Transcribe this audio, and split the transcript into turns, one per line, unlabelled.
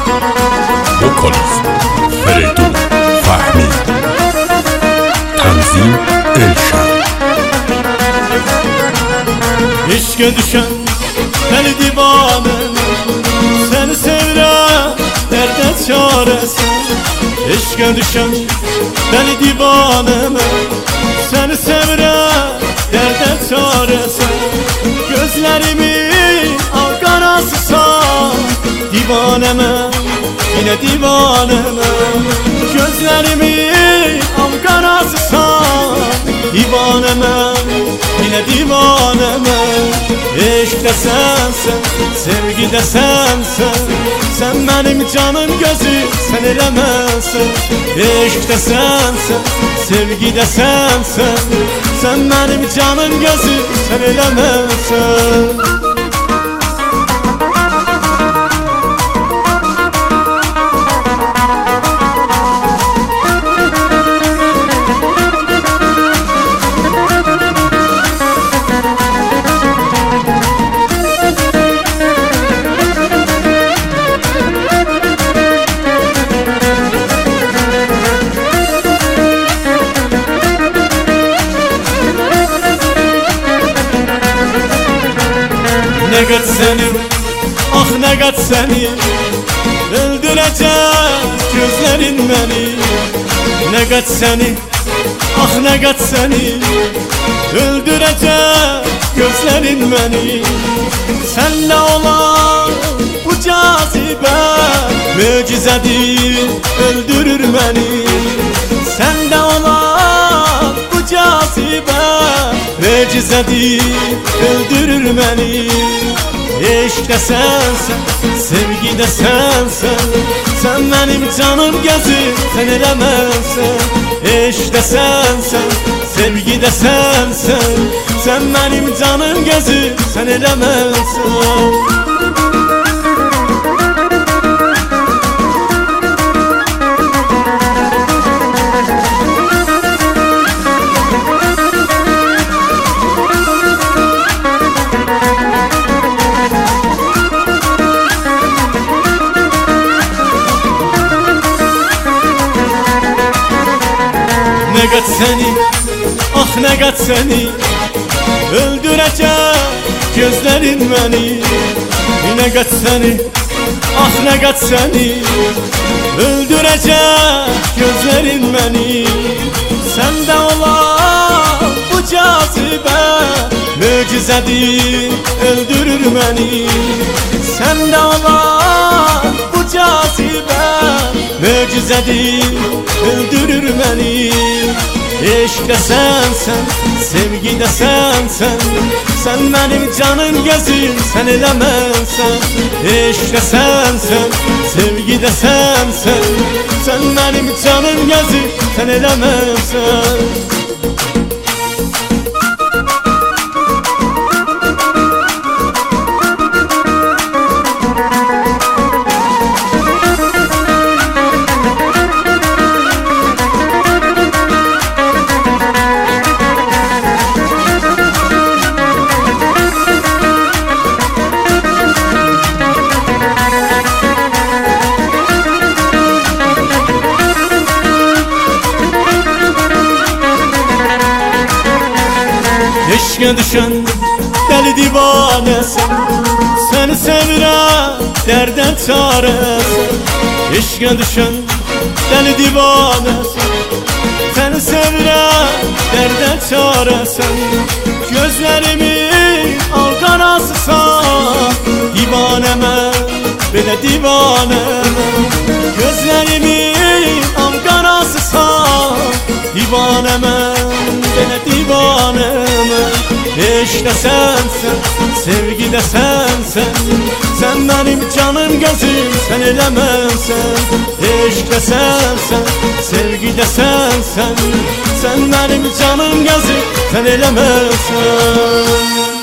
Vokalist Feridun Fahmi. Tanzim Elşan.
İşke düşen deli divanım, seni sevirem derde çaresi. İşke düşen deli divanım, seni sevirem derde çaresi. Gözlerimi al karasısa divaneme, yine divaneme. Gözlerimi al karasısa divaneme, yine divaneme. Eşk de sensen, sevgi de sensen. Sen benim canım gözüm, sen elemezsen. Eşk de sensen, sevgi de sensen. Sen benim canım gözüm, sen elemezsen. Ne kat seni, ah ne kat seni, öldürecek gözlerin beni. Ne kat seni, ah ne kat seni, öldürecek gözlerin beni. Senle olan bu cazibe mucizedir, öldürür beni. Sende olan bu cazibe mucizedir, öldürür beni. Eşk de sensen, sevgi de sensen. Sen benim canım gözüm, sen elemezsen. Eşk de sensen, sevgi de sensen. Sen benim canım gözüm, sen elemezsen. Ne kat seni, ah ne kat seni, öldürecek gözlerin beni. Ne kat seni, ah ne kat seni, öldürecek gözlerin beni. Sende olan bu cazibe mucizedir, öldürür beni. Sende olan bu cazibe mucizedir, öldürür beni. Eşk de sensen, sevgi de sensen. Sen benim canım gözüm, sen elemezsen. Eşk de sensen, sevgi de sensen. Sen benim canım gözüm, sen elemezsen. Eşke düşen deli divanesi, seni sevirem derden çaresi. Eşke düşen deli divanesi, seni sevirem derden çaresi. Gözlerimi al karasısa divaneme, bile divaneme. Gözlerimi al karasısa divaneme, bile divaneme. Eşk de sensen, sevgi de sensen. Sen benim canım gözüm, sen elemezsen. Eşk de sensen, sevgi de sensen. Sen benim canım gözüm, sen elemezsen.